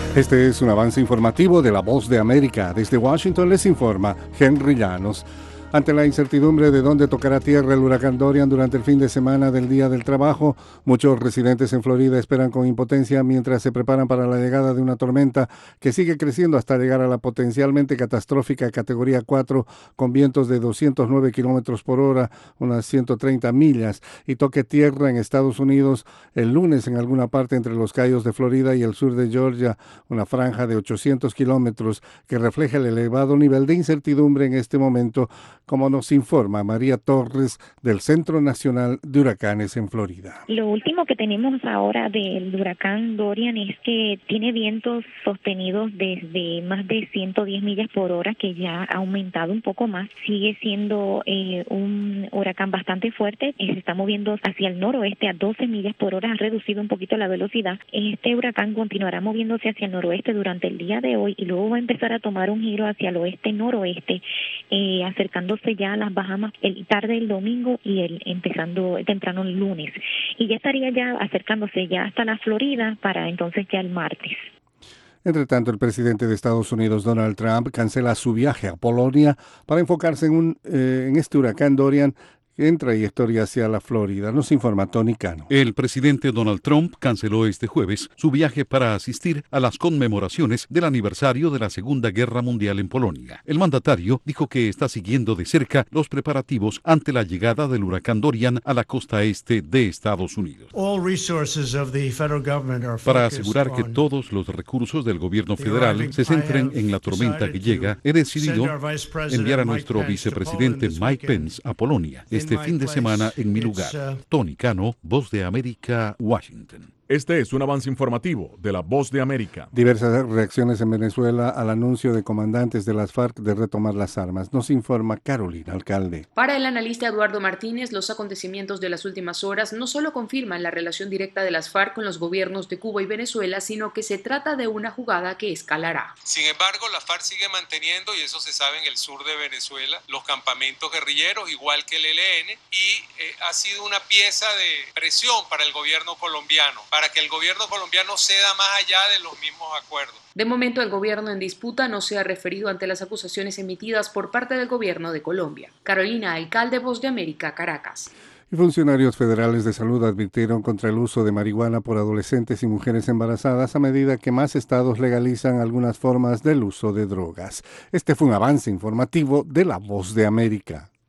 Este es un avance informativo de La Voz de América. Desde Washington les informa Henry Llanos. Ante la incertidumbre de dónde tocará tierra el huracán Dorian durante el fin de semana del Día del Trabajo, muchos residentes en Florida esperan con impotencia mientras se preparan para la llegada de una tormenta que sigue creciendo hasta llegar a la potencialmente catastrófica categoría 4 con vientos de 209 kilómetros por hora, unas 130 millas, y toque tierra en Estados Unidos el lunes en alguna parte entre los Cayos de Florida y el sur de Georgia, una franja de 800 kilómetros que refleja el elevado nivel de incertidumbre en este momento, como nos informa María Torres del Centro Nacional de Huracanes en Florida. Lo último que tenemos ahora del huracán Dorian es que tiene vientos sostenidos desde más de 110 millas por hora, que ya ha aumentado un poco más. Sigue siendo un huracán bastante fuerte, se está moviendo hacia el noroeste a 12 millas por hora, ha reducido un poquito la velocidad. Este huracán continuará moviéndose hacia el noroeste durante el día de hoy y luego va a empezar a tomar un giro hacia el oeste-noroeste, acercándose ya a las Bahamas el tarde del domingo y empezando temprano el lunes, y ya estaría ya acercándose ya hasta la Florida para entonces ya el martes. Entre tanto, el presidente de Estados Unidos, Donald Trump, cancela su viaje a Polonia para enfocarse en este huracán Dorian en trayectoria hacia la Florida. Nos informa Tony Cano. El presidente Donald Trump canceló este jueves su viaje para asistir a las conmemoraciones del aniversario de la Segunda Guerra Mundial en Polonia. El mandatario dijo que está siguiendo de cerca los preparativos ante la llegada del huracán Dorian a la costa este de Estados Unidos. Para asegurar que todos los recursos del gobierno federal se centren en la tormenta que llega, he decidido enviar a nuestro vicepresidente Mike Pence a Polonia este fin de semana en mi lugar. Tony Cano, Voz de América, Washington. Este es un avance informativo de La Voz de América. Diversas reacciones en Venezuela al anuncio de comandantes de las FARC de retomar las armas. Nos informa Carolina Alcalde. Para el analista Eduardo Martínez, los acontecimientos de las últimas horas no solo confirman la relación directa de las FARC con los gobiernos de Cuba y Venezuela, sino que se trata de una jugada que escalará. Sin embargo, la FARC sigue manteniendo, y eso se sabe en el sur de Venezuela, los campamentos guerrilleros, igual que el ELN, y ha sido una pieza de presión para el gobierno colombiano, para que el gobierno colombiano ceda más allá de los mismos acuerdos. De momento, el gobierno en disputa no se ha referido ante las acusaciones emitidas por parte del gobierno de Colombia. Carolina Alcalde, Voz de América, Caracas. Y funcionarios federales de salud advirtieron contra el uso de marihuana por adolescentes y mujeres embarazadas a medida que más estados legalizan algunas formas del uso de drogas. Este fue un avance informativo de La Voz de América.